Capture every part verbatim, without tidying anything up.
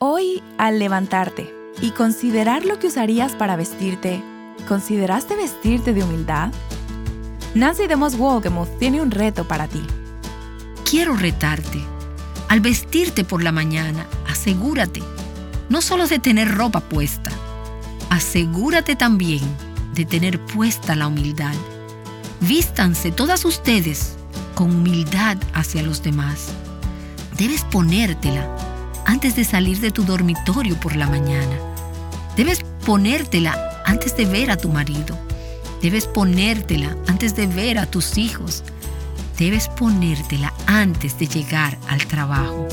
Hoy, al levantarte y considerar lo que usarías para vestirte, ¿consideraste vestirte de humildad? Nancy DeMoss Wolgemuth tiene un reto para ti. Quiero retarte. Al vestirte por la mañana, asegúrate no solo de tener ropa puesta, asegúrate también de tener puesta la humildad. Vístanse todas ustedes con humildad hacia los demás. Debes ponértela antes de salir de tu dormitorio por la mañana. Debes ponértela antes de ver a tu marido. Debes ponértela antes de ver a tus hijos. Debes ponértela antes de llegar al trabajo.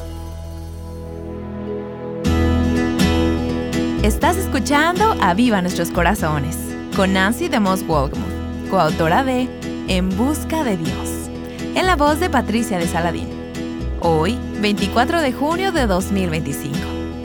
Estás escuchando Aviva Nuestros Corazones con Nancy DeMoss Wolgemuth, coautora de En Busca de Dios, en la voz de Patricia de Saladín. Hoy, veinticuatro de junio de dos mil veinticinco.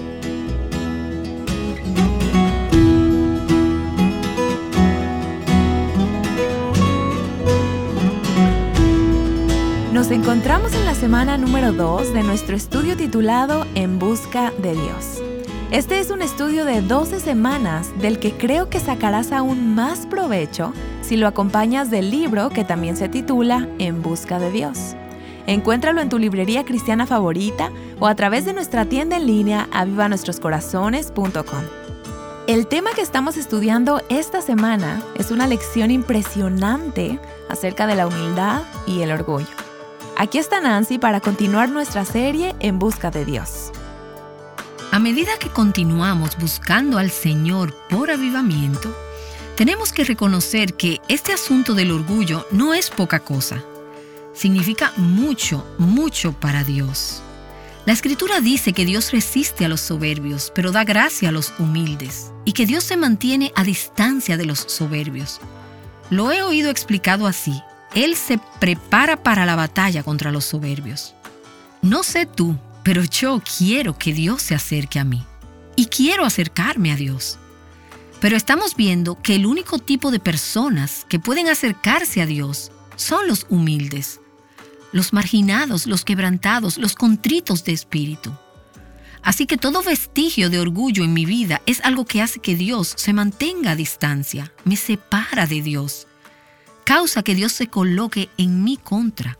Nos encontramos en la semana número dos de nuestro estudio titulado En Busca de Dios. Este es un estudio de doce semanas del que creo que sacarás aún más provecho si lo acompañas del libro que también se titula En Busca de Dios. Encuéntralo en tu librería cristiana favorita o a través de nuestra tienda en línea aviva nuestros corazones punto com. El tema que estamos estudiando esta semana es una lección impresionante acerca de la humildad y el orgullo. Aquí está Nancy para continuar nuestra serie En Busca de Dios. A medida que continuamos buscando al Señor por avivamiento, tenemos que reconocer que este asunto del orgullo no es poca cosa. Significa mucho, mucho para Dios. La Escritura dice que Dios resiste a los soberbios, pero da gracia a los humildes, y que Dios se mantiene a distancia de los soberbios. Lo he oído explicado así: Él se prepara para la batalla contra los soberbios. No sé tú, pero yo quiero que Dios se acerque a mí, y quiero acercarme a Dios. Pero estamos viendo que el único tipo de personas que pueden acercarse a Dios son los humildes, los marginados, los quebrantados, los contritos de espíritu. Así que todo vestigio de orgullo en mi vida es algo que hace que Dios se mantenga a distancia, me separa de Dios, causa que Dios se coloque en mi contra.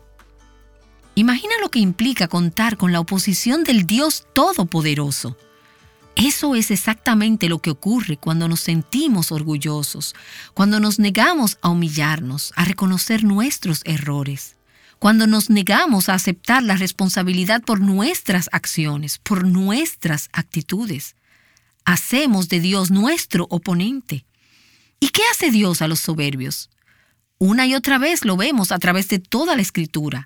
Imagina lo que implica contar con la oposición del Dios Todopoderoso. Eso es exactamente lo que ocurre cuando nos sentimos orgullosos, cuando nos negamos a humillarnos, a reconocer nuestros errores, cuando nos negamos a aceptar la responsabilidad por nuestras acciones, por nuestras actitudes. Hacemos de Dios nuestro oponente. ¿Y qué hace Dios a los soberbios? Una y otra vez lo vemos a través de toda la Escritura.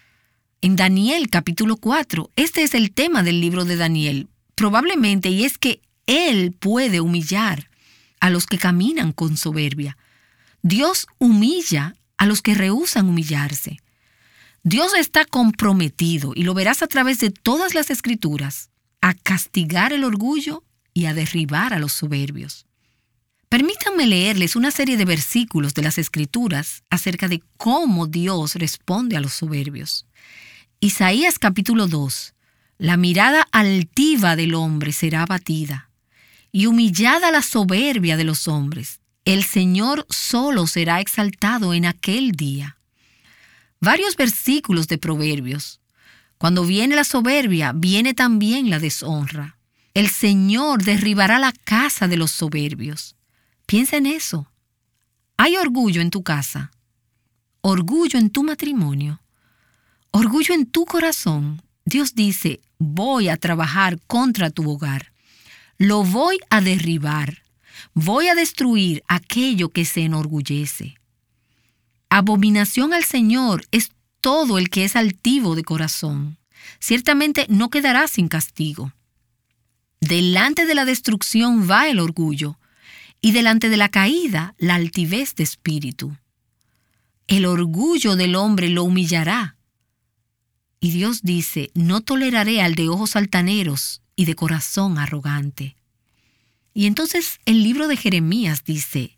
En Daniel capítulo cuatro, este es el tema del libro de Daniel, probablemente, y es que Él puede humillar a los que caminan con soberbia. Dios humilla a los que rehúsan humillarse. Dios está comprometido, y lo verás a través de todas las Escrituras, a castigar el orgullo y a derribar a los soberbios. Permítanme leerles una serie de versículos de las Escrituras acerca de cómo Dios responde a los soberbios. Isaías capítulo dos. La mirada altiva del hombre será abatida, y humillada la soberbia de los hombres. El Señor solo será exaltado en aquel día. Varios versículos de Proverbios. Cuando viene la soberbia, viene también la deshonra. El Señor derribará la casa de los soberbios. Piensa en eso. ¿Hay orgullo en tu casa? ¿Orgullo en tu matrimonio? ¿Orgullo en tu corazón? Dios dice: voy a trabajar contra tu hogar. Lo voy a derribar. Voy a destruir aquello que se enorgullece. Abominación al Señor es todo el que es altivo de corazón. Ciertamente no quedará sin castigo. Delante de la destrucción va el orgullo, y delante de la caída la altivez de espíritu. El orgullo del hombre lo humillará. Y Dios dice: no toleraré al de ojos altaneros y de corazón arrogante. Y entonces el libro de Jeremías dice: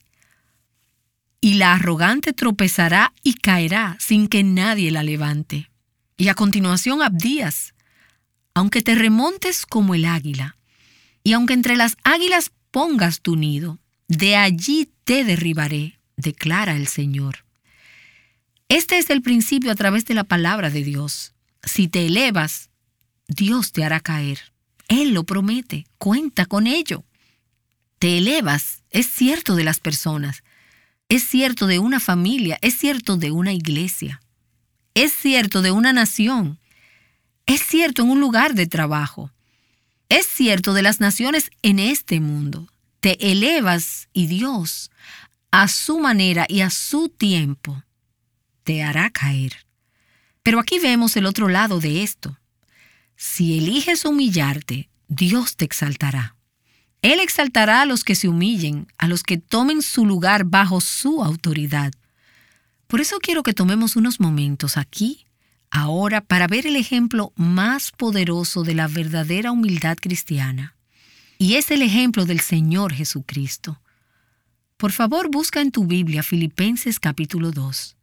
y la arrogante tropezará y caerá sin que nadie la levante. Y a continuación Abdías: aunque te remontes como el águila, y aunque entre las águilas pongas tu nido, de allí te derribaré, declara el Señor. Este es el principio a través de la palabra de Dios. Si te elevas, Dios te hará caer. Él lo promete, cuenta con ello. Te elevas, es cierto de las personas, es cierto de una familia, es cierto de una iglesia, es cierto de una nación, es cierto en un lugar de trabajo, es cierto de las naciones en este mundo. Te elevas y Dios, a su manera y a su tiempo, te hará caer. Pero aquí vemos el otro lado de esto. Si eliges humillarte, Dios te exaltará. Él exaltará a los que se humillen, a los que tomen su lugar bajo su autoridad. Por eso quiero que tomemos unos momentos aquí, ahora, para ver el ejemplo más poderoso de la verdadera humildad cristiana. Y es el ejemplo del Señor Jesucristo. Por favor, busca en tu Biblia Filipenses capítulo dos.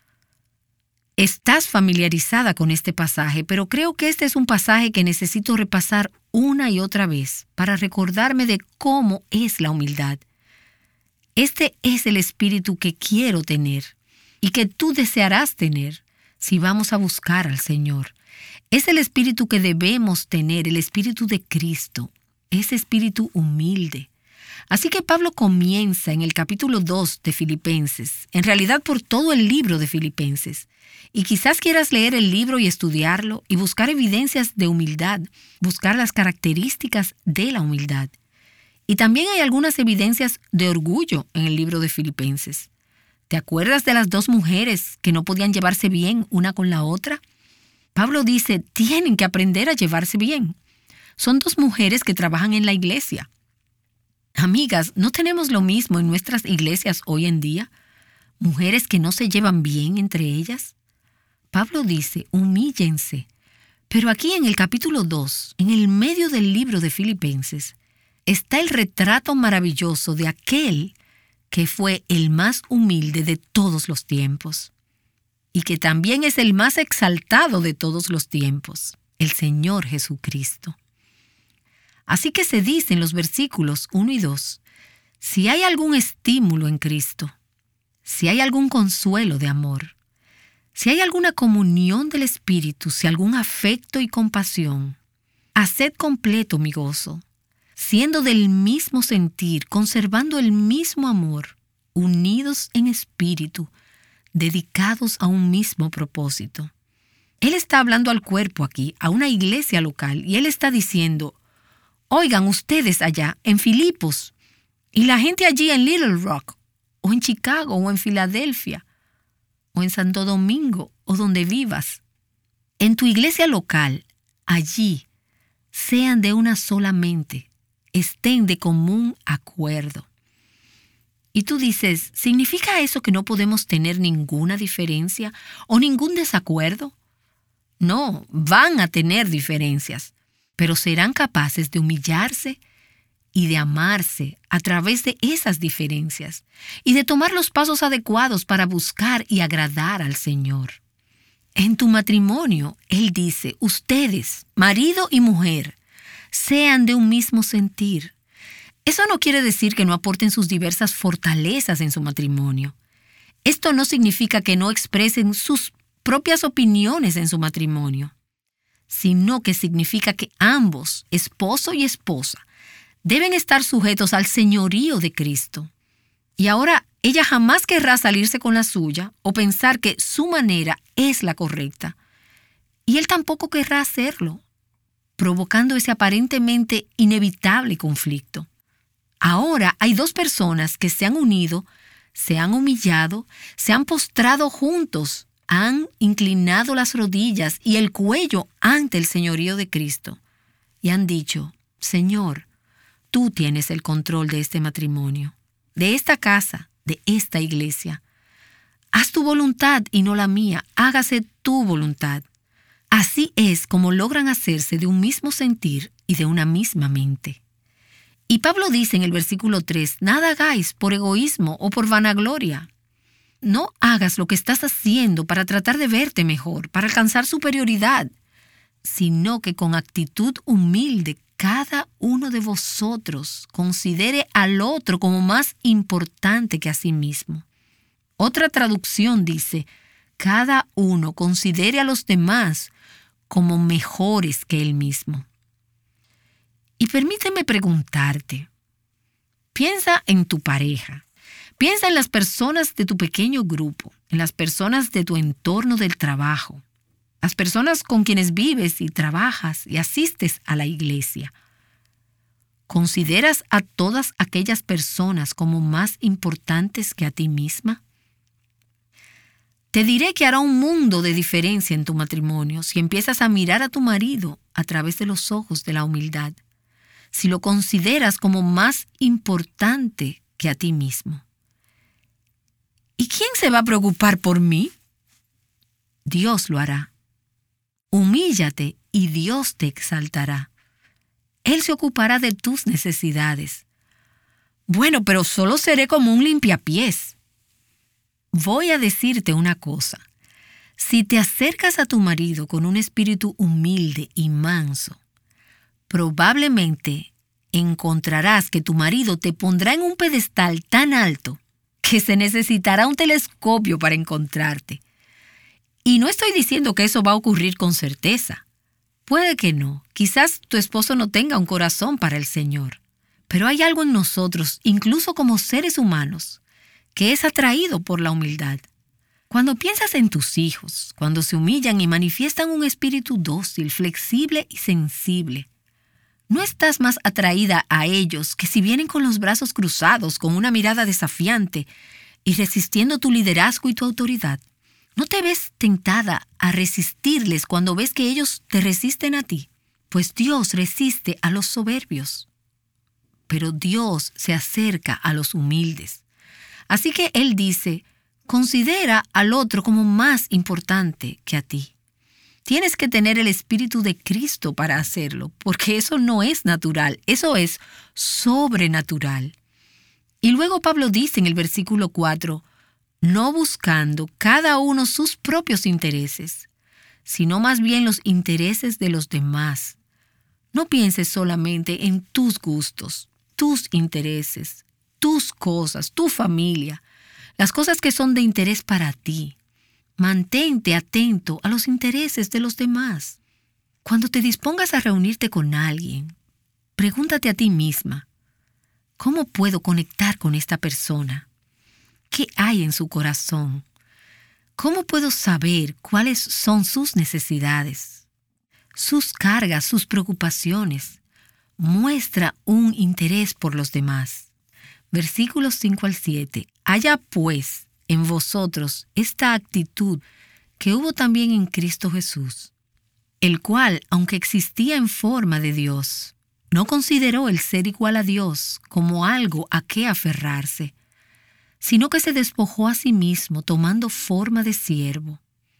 Estás familiarizada con este pasaje, pero creo que este es un pasaje que necesito repasar una y otra vez para recordarme de cómo es la humildad. Este es el espíritu que quiero tener y que tú desearás tener si vamos a buscar al Señor. Es el espíritu que debemos tener, el espíritu de Cristo, ese espíritu humilde. Así que Pablo comienza en el capítulo dos de Filipenses, en realidad por todo el libro de Filipenses. Y quizás quieras leer el libro y estudiarlo y buscar evidencias de humildad, buscar las características de la humildad. Y también hay algunas evidencias de orgullo en el libro de Filipenses. ¿Te acuerdas de las dos mujeres que no podían llevarse bien una con la otra? Pablo dice, tienen que aprender a llevarse bien. Son dos mujeres que trabajan en la iglesia. Amigas, ¿no tenemos lo mismo en nuestras iglesias hoy en día? ¿Mujeres que no se llevan bien entre ellas? Pablo dice, humíllense. Pero aquí en el capítulo dos, en el medio del libro de Filipenses, está el retrato maravilloso de aquel que fue el más humilde de todos los tiempos y que también es el más exaltado de todos los tiempos, el Señor Jesucristo. Así que se dice en los versículos uno y dos, si hay algún estímulo en Cristo, si hay algún consuelo de amor, si hay alguna comunión del Espíritu, si algún afecto y compasión, haced completo mi gozo, siendo del mismo sentir, conservando el mismo amor, unidos en espíritu, dedicados a un mismo propósito. Él está hablando al cuerpo aquí, a una iglesia local, y él está diciendo, oigan ustedes allá en Filipos, y la gente allí en Little Rock, o en Chicago, o en Filadelfia, o en Santo Domingo, o donde vivas. En tu iglesia local, allí, sean de una sola mente, estén de común acuerdo. Y tú dices, ¿significa eso que no podemos tener ninguna diferencia o ningún desacuerdo? No, van a tener diferencias, pero serán capaces de humillarse y de amarse a través de esas diferencias y de tomar los pasos adecuados para buscar y agradar al Señor. En tu matrimonio, Él dice, ustedes, marido y mujer, sean de un mismo sentir. Eso no quiere decir que no aporten sus diversas fortalezas en su matrimonio. Esto no significa que no expresen sus propias opiniones en su matrimonio, sino que significa que ambos, esposo y esposa, deben estar sujetos al señorío de Cristo. Y ahora ella jamás querrá salirse con la suya o pensar que su manera es la correcta. Y él tampoco querrá hacerlo, provocando ese aparentemente inevitable conflicto. Ahora hay dos personas que se han unido, se han humillado, se han postrado juntos, han inclinado las rodillas y el cuello ante el señorío de Cristo y han dicho, Señor, tú tienes el control de este matrimonio, de esta casa, de esta iglesia. Haz tu voluntad y no la mía, hágase tu voluntad. Así es como logran hacerse de un mismo sentir y de una misma mente. Y Pablo dice en el versículo tres, nada hagáis por egoísmo o por vanagloria. No hagas lo que estás haciendo para tratar de verte mejor, para alcanzar superioridad. sino que con actitud humilde cada uno de vosotros considere al otro como más importante que a sí mismo. Otra traducción dice, cada uno considere a los demás como mejores que él mismo. Y permíteme preguntarte, piensa en tu pareja, piensa en las personas de tu pequeño grupo, en las personas de tu entorno del trabajo, las personas con quienes vives y trabajas y asistes a la iglesia. ¿Consideras a todas aquellas personas como más importantes que a ti misma? Te diré que hará un mundo de diferencia en tu matrimonio si empiezas a mirar a tu marido a través de los ojos de la humildad, si lo consideras como más importante que a ti mismo. ¿Y quién se va a preocupar por mí? Dios lo hará. Humíllate y Dios te exaltará. Él se ocupará de tus necesidades. Bueno, pero solo seré como un limpiapiés. Voy a decirte una cosa. Si te acercas a tu marido con un espíritu humilde y manso, probablemente encontrarás que tu marido te pondrá en un pedestal tan alto que se necesitará un telescopio para encontrarte. Y no estoy diciendo que eso va a ocurrir con certeza. Puede que no. Quizás tu esposo no tenga un corazón para el Señor. Pero hay algo en nosotros, incluso como seres humanos, que es atraído por la humildad. Cuando piensas en tus hijos, cuando se humillan y manifiestan un espíritu dócil, flexible y sensible, ¿no estás más atraída a ellos que si vienen con los brazos cruzados, con una mirada desafiante y resistiendo tu liderazgo y tu autoridad? ¿No te ves tentada a resistirles cuando ves que ellos te resisten a ti? Pues Dios resiste a los soberbios, pero Dios se acerca a los humildes. Así que Él dice, considera al otro como más importante que a ti. Tienes que tener el Espíritu de Cristo para hacerlo, porque eso no es natural, eso es sobrenatural. Y luego Pablo dice en el versículo cuatro, no buscando cada uno sus propios intereses, sino más bien los intereses de los demás. No pienses solamente en tus gustos, tus intereses, tus cosas, tu familia, las cosas que son de interés para ti. Mantente atento a los intereses de los demás. Cuando te dispongas a reunirte con alguien, pregúntate a ti misma, ¿cómo puedo conectar con esta persona? ¿Qué hay en su corazón? ¿Cómo puedo saber cuáles son sus necesidades, sus cargas, sus preocupaciones? Muestra un interés por los demás. Versículos cinco al siete. Haya pues en vosotros esta actitud que hubo también en Cristo Jesús, el cual, aunque existía en forma de Dios, no consideró el ser igual a Dios como algo a qué aferrarse, sino que se despojó a sí mismo tomando forma de siervo.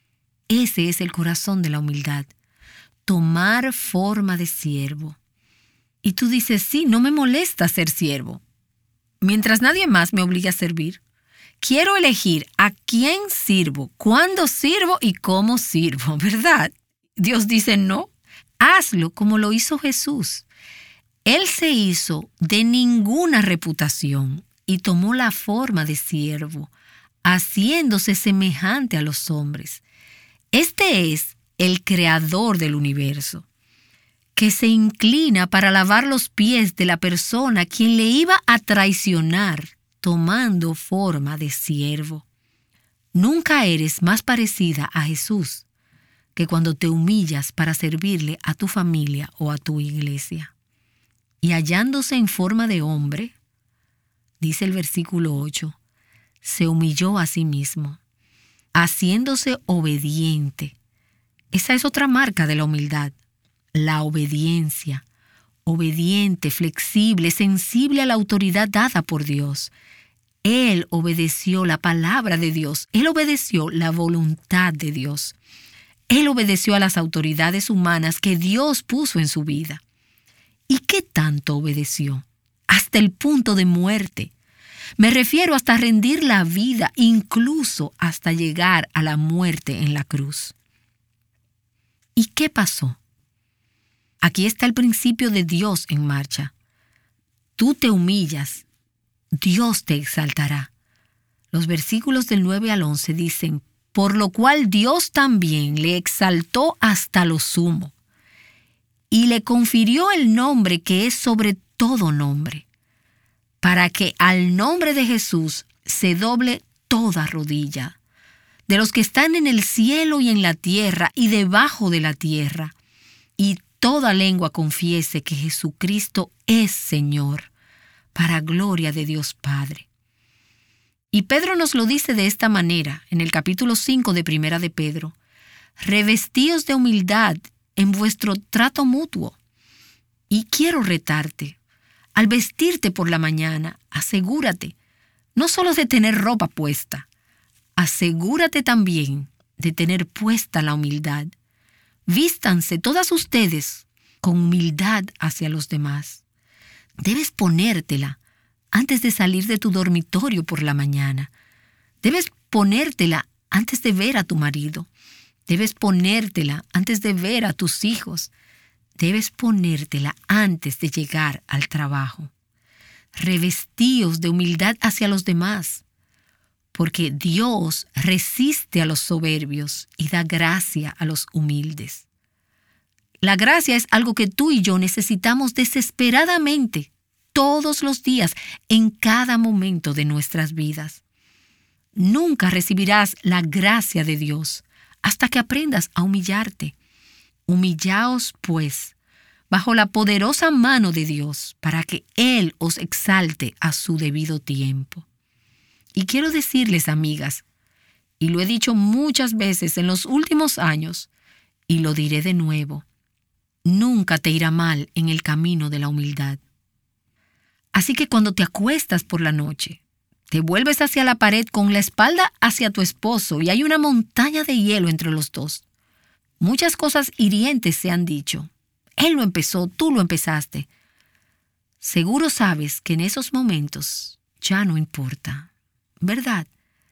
Ese es el corazón de la humildad, tomar forma de siervo. Y tú dices, sí, no me molesta ser siervo, mientras nadie más me obligue a servir. Quiero elegir a quién sirvo, cuándo sirvo y cómo sirvo, ¿verdad? Dios dice, no, hazlo como lo hizo Jesús. Él se hizo de ninguna reputación y tomó la forma de siervo, haciéndose semejante a los hombres. Este es el creador del universo, que se inclina para lavar los pies de la persona quien le iba a traicionar, tomando forma de siervo. Nunca eres más parecida a Jesús que cuando te humillas para servirle a tu familia o a tu iglesia. Y hallándose en forma de hombre, dice el versículo ocho, se humilló a sí mismo, haciéndose obediente. Esa es otra marca de la humildad, la obediencia. Obediente, flexible, sensible a la autoridad dada por Dios. Él obedeció la palabra de Dios. Él obedeció la voluntad de Dios. Él obedeció a las autoridades humanas que Dios puso en su vida. ¿Y qué tanto obedeció? Hasta el punto de muerte. Me refiero hasta rendir la vida, incluso hasta llegar a la muerte en la cruz. ¿Y qué pasó? Aquí está el principio de Dios en marcha. Tú te humillas, Dios te exaltará. Los versículos del nueve al once dicen, por lo cual Dios también le exaltó hasta lo sumo, y le confirió el nombre que es sobre todo nombre, para que al nombre de Jesús se doble toda rodilla, de los que están en el cielo y en la tierra y debajo de la tierra, y toda lengua confiese que Jesucristo es Señor, para gloria de Dios Padre. Y Pedro nos lo dice de esta manera en el capítulo cinco de Primera de Pedro. Revestíos de humildad en vuestro trato mutuo. Y quiero retarte. Al vestirte por la mañana, asegúrate no solo de tener ropa puesta, asegúrate también de tener puesta la humildad. Vístanse todas ustedes con humildad hacia los demás. Debes ponértela antes de salir de tu dormitorio por la mañana. Debes ponértela antes de ver a tu marido. Debes ponértela antes de ver a tus hijos. Debes ponértela antes de llegar al trabajo. Revestíos de humildad hacia los demás, porque Dios resiste a los soberbios y da gracia a los humildes. La gracia es algo que tú y yo necesitamos desesperadamente todos los días, en cada momento de nuestras vidas. Nunca recibirás la gracia de Dios hasta que aprendas a humillarte. Humillaos, pues, bajo la poderosa mano de Dios, para que Él os exalte a su debido tiempo. Y quiero decirles, amigas, y lo he dicho muchas veces en los últimos años, y lo diré de nuevo, nunca te irá mal en el camino de la humildad. Así que cuando te acuestas por la noche, te vuelves hacia la pared con la espalda hacia tu esposo y hay una montaña de hielo entre los dos. Muchas cosas hirientes se han dicho. Él lo empezó, tú lo empezaste. Seguro sabes que en esos momentos ya no importa, ¿verdad?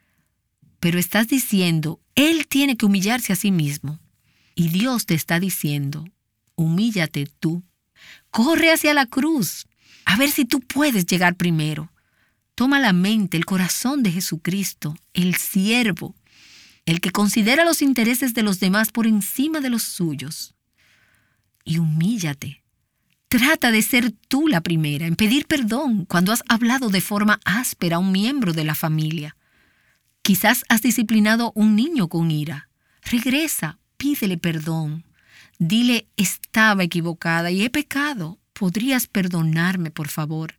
Pero estás diciendo, él tiene que humillarse a sí mismo. Y Dios te está diciendo, humíllate tú. Corre hacia la cruz. A ver si tú puedes llegar primero. Toma la mente, el corazón de Jesucristo, el siervo, el que considera los intereses de los demás por encima de los suyos. Y humíllate. Trata de ser tú la primera en pedir perdón cuando has hablado de forma áspera a un miembro de la familia. Quizás has disciplinado a un niño con ira. Regresa, pídele perdón. Dile, estaba equivocada y he pecado. ¿Podrías perdonarme, por favor?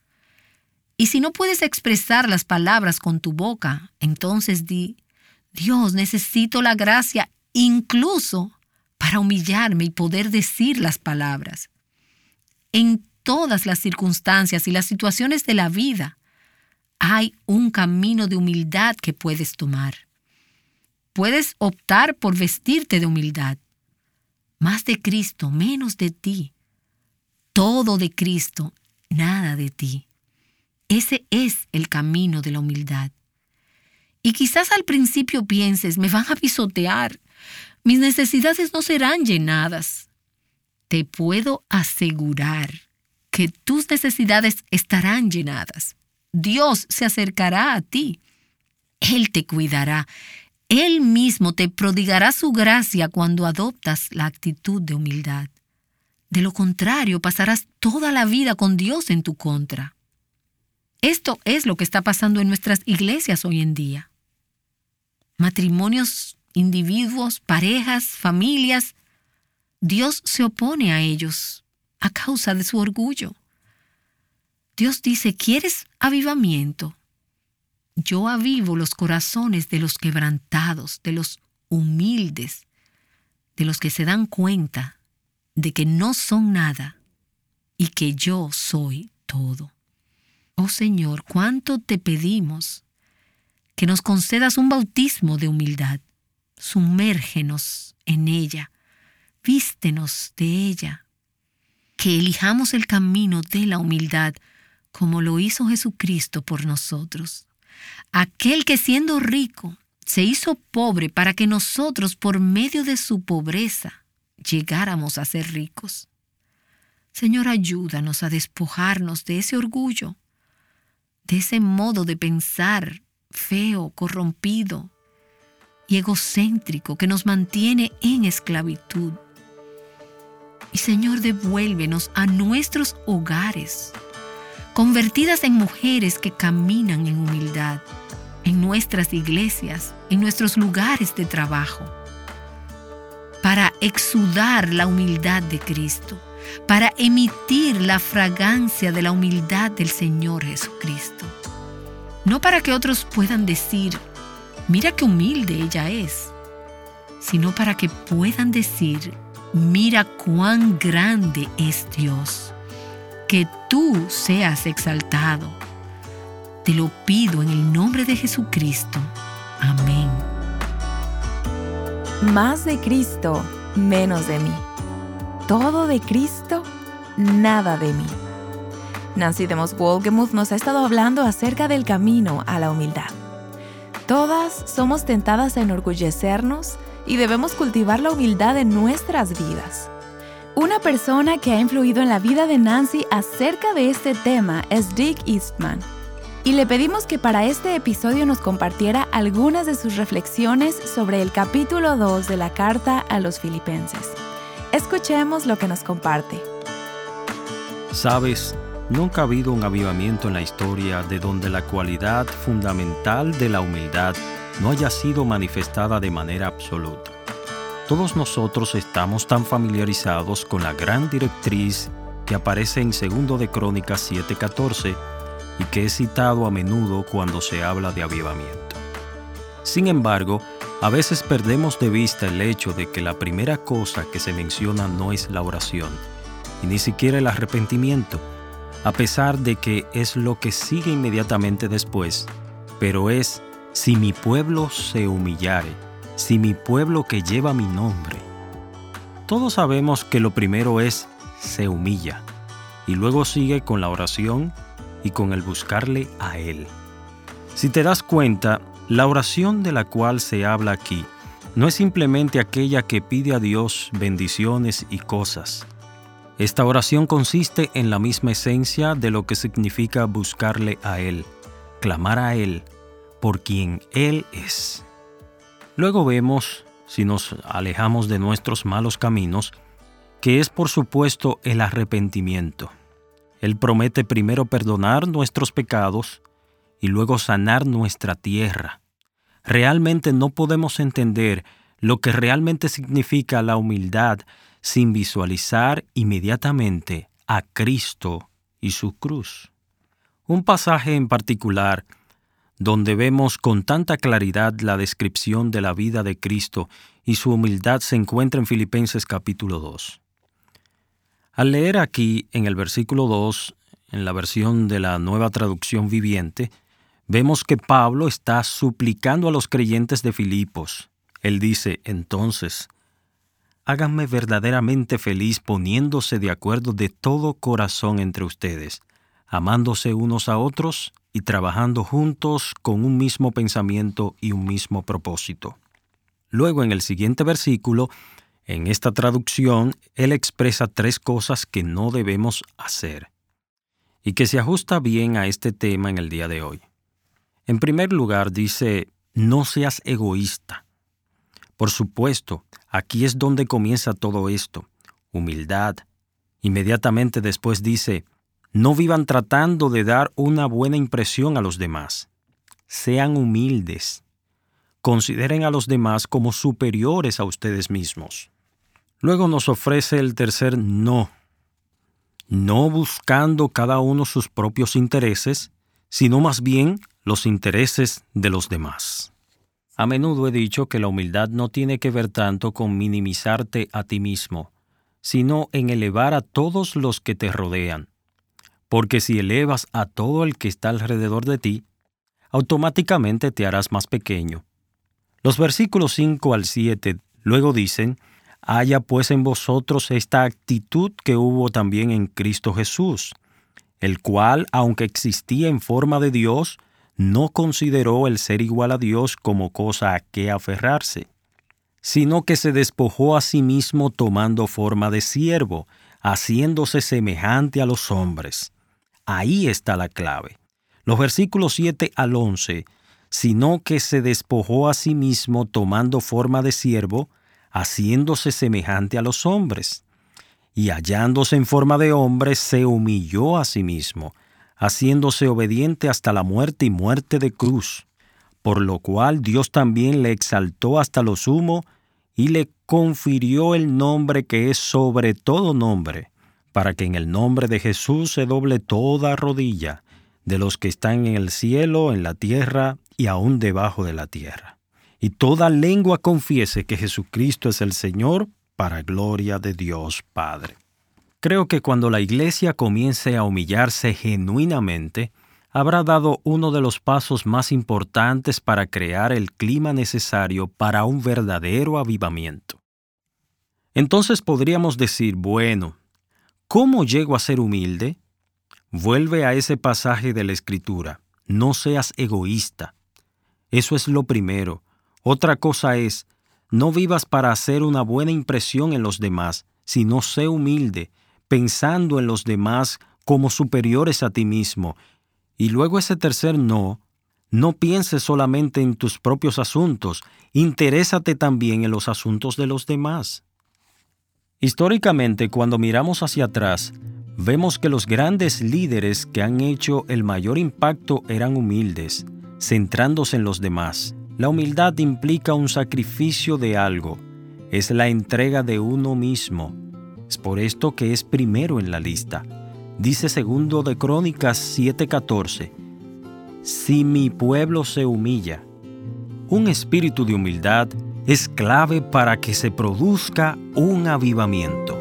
Y si no puedes expresar las palabras con tu boca, entonces di, Dios, necesito la gracia incluso para humillarme y poder decir las palabras. En todas las circunstancias y las situaciones de la vida, hay un camino de humildad que puedes tomar. Puedes optar por vestirte de humildad. Más de Cristo, menos de ti. Todo de Cristo, nada de ti. Ese es el camino de la humildad. Y quizás al principio pienses, me van a pisotear, mis necesidades no serán llenadas. Te puedo asegurar que tus necesidades estarán llenadas. Dios se acercará a ti. Él te cuidará. Él mismo te prodigará su gracia cuando adoptas la actitud de humildad. De lo contrario, pasarás toda la vida con Dios en tu contra. Esto es lo que está pasando en nuestras iglesias hoy en día. Matrimonios, individuos, parejas, familias, Dios se opone a ellos a causa de su orgullo. Dios dice, ¿quieres avivamiento? Yo avivo los corazones de los quebrantados, de los humildes, de los que se dan cuenta de que no son nada y que yo soy todo. Oh Señor, cuánto te pedimos que nos concedas un bautismo de humildad. Sumérgenos en ella, vístenos de ella. Que elijamos el camino de la humildad como lo hizo Jesucristo por nosotros. Aquel que siendo rico se hizo pobre para que nosotros por medio de su pobreza llegáramos a ser ricos. Señor, ayúdanos a despojarnos de ese orgullo, de ese modo de pensar feo, corrompido y egocéntrico que nos mantiene en esclavitud. Y Señor, devuélvenos a nuestros hogares, convertidas en mujeres que caminan en humildad, en nuestras iglesias, en nuestros lugares de trabajo, para exudar la humildad de Cristo, para emitir la fragancia de la humildad del Señor Jesucristo. No para que otros puedan decir, mira qué humilde ella es, sino para que puedan decir, mira cuán grande es Dios. Que tú seas exaltado. Te lo pido en el nombre de Jesucristo. Amén. Más de Cristo, menos de mí. Todo de Cristo, nada de mí. Nancy DeMoss Wolgemuth nos ha estado hablando acerca del camino a la humildad. Todas somos tentadas a enorgullecernos y debemos cultivar la humildad en nuestras vidas. Una persona que ha influido en la vida de Nancy acerca de este tema es Dick Eastman, y le pedimos que para este episodio nos compartiera algunas de sus reflexiones sobre el capítulo dos de la carta a los Filipenses. Escuchemos lo que nos comparte. Sabes, nunca ha habido un avivamiento en la historia de donde la cualidad fundamental de la humildad no haya sido manifestada de manera absoluta. Todos nosotros estamos tan familiarizados con la gran directriz que aparece en segundo de Crónicas siete catorce y que es citado a menudo cuando se habla de avivamiento. Sin embargo, a veces perdemos de vista el hecho de que la primera cosa que se menciona no es la oración, y ni siquiera el arrepentimiento, a pesar de que es lo que sigue inmediatamente después, pero es si mi pueblo se humillare, si mi pueblo que lleva mi nombre. Todos sabemos que lo primero es se humilla, y luego sigue con la oración y con el buscarle a Él. Si te das cuenta, la oración de la cual se habla aquí no es simplemente aquella que pide a Dios bendiciones y cosas. Esta oración consiste en la misma esencia de lo que significa buscarle a Él, clamar a Él, por quien Él es. Luego vemos, si nos alejamos de nuestros malos caminos, que es por supuesto el arrepentimiento. Él promete primero perdonar nuestros pecados y luego sanar nuestra tierra. Realmente no podemos entender lo que realmente significa la humildad sin visualizar inmediatamente a Cristo y su cruz. Un pasaje en particular donde vemos con tanta claridad la descripción de la vida de Cristo y su humildad se encuentra en Filipenses capítulo dos. Al leer aquí en el versículo dos, en la versión de la Nueva Traducción Viviente, vemos que Pablo está suplicando a los creyentes de Filipos. Él dice, entonces, háganme verdaderamente feliz poniéndose de acuerdo de todo corazón entre ustedes, amándose unos a otros y trabajando juntos con un mismo pensamiento y un mismo propósito. Luego, en el siguiente versículo, en esta traducción, él expresa tres cosas que no debemos hacer y que se ajusta bien a este tema en el día de hoy. En primer lugar, dice, no seas egoísta. Por supuesto, aquí es donde comienza todo esto, humildad. Inmediatamente después dice, no vivan tratando de dar una buena impresión a los demás. Sean humildes. Consideren a los demás como superiores a ustedes mismos. Luego nos ofrece el tercer no. No buscando cada uno sus propios intereses, sino más bien los intereses de los demás. A menudo he dicho que la humildad no tiene que ver tanto con minimizarte a ti mismo, sino en elevar a todos los que te rodean. Porque si elevas a todo el que está alrededor de ti, automáticamente te harás más pequeño. Los versículos cinco al siete luego dicen, haya pues en vosotros esta actitud que hubo también en Cristo Jesús, el cual, aunque existía en forma de Dios, no consideró el ser igual a Dios como cosa a que aferrarse, sino que se despojó a sí mismo tomando forma de siervo, haciéndose semejante a los hombres. Ahí está la clave. Los versículos siete al once, sino que se despojó a sí mismo tomando forma de siervo, haciéndose semejante a los hombres. Y hallándose en forma de hombre, se humilló a sí mismo, haciéndose obediente hasta la muerte y muerte de cruz, por lo cual Dios también le exaltó hasta lo sumo y le confirió el nombre que es sobre todo nombre, para que en el nombre de Jesús se doble toda rodilla, de los que están en el cielo, en la tierra y aún debajo de la tierra. Y toda lengua confiese que Jesucristo es el Señor, para gloria de Dios Padre. Creo que cuando la Iglesia comience a humillarse genuinamente, habrá dado uno de los pasos más importantes para crear el clima necesario para un verdadero avivamiento. Entonces podríamos decir, bueno, ¿cómo llego a ser humilde? Vuelve a ese pasaje de la Escritura. No seas egoísta. Eso es lo primero. Otra cosa es, no vivas para hacer una buena impresión en los demás, sino sé humilde, pensando en los demás como superiores a ti mismo. Y luego ese tercer no, no pienses solamente en tus propios asuntos, interésate también en los asuntos de los demás. Históricamente, cuando miramos hacia atrás, vemos que los grandes líderes que han hecho el mayor impacto eran humildes, centrándose en los demás. La humildad implica un sacrificio de algo, es la entrega de uno mismo. Es por esto que es primero en la lista. Dice segundo de Crónicas siete catorce, si mi pueblo se humilla. Un espíritu de humildad es clave para que se produzca un avivamiento.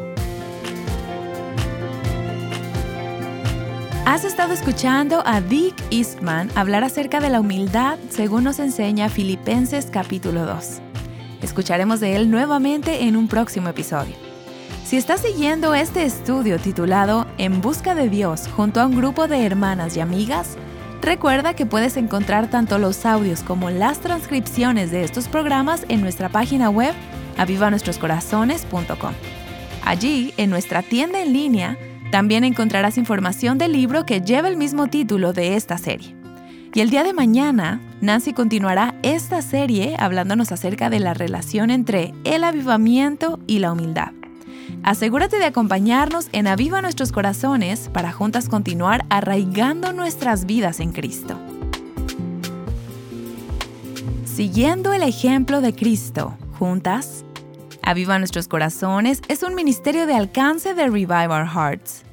Has estado escuchando a Dick Eastman hablar acerca de la humildad según nos enseña Filipenses capítulo dos. Escucharemos de él nuevamente en un próximo episodio. Si estás siguiendo este estudio titulado En Busca de Dios junto a un grupo de hermanas y amigas, recuerda que puedes encontrar tanto los audios como las transcripciones de estos programas en nuestra página web aviva nuestros corazones punto com. Allí, en nuestra tienda en línea, también encontrarás información del libro que lleva el mismo título de esta serie. Y el día de mañana, Nancy continuará esta serie hablándonos acerca de la relación entre el avivamiento y la humildad. Asegúrate de acompañarnos en Aviva Nuestros Corazones para juntas continuar arraigando nuestras vidas en Cristo. Siguiendo el ejemplo de Cristo, juntas, Aviva Nuestros Corazones es un ministerio de alcance de Revive Our Hearts.